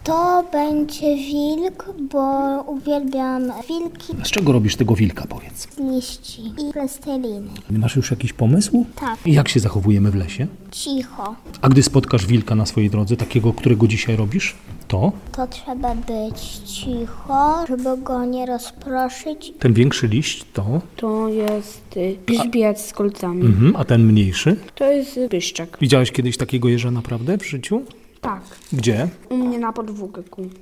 To będzie wilk, bo uwielbiam wilki, Z czego robisz tego wilka, powiedz? z liści i plasteliny. Masz już jakiś pomysł? Tak. I jak się zachowujemy w lesie? Cicho. A gdy spotkasz wilka na swojej drodze, takiego, którego dzisiaj robisz, to To trzeba być cicho, żeby go nie rozproszyć. ten większy liść to, To jest grzbiet z kolcami. a ten mniejszy. To jest pyszczek. Widziałeś kiedyś takiego jeża naprawdę w życiu? Tak. Gdzie? U mnie na podwórku.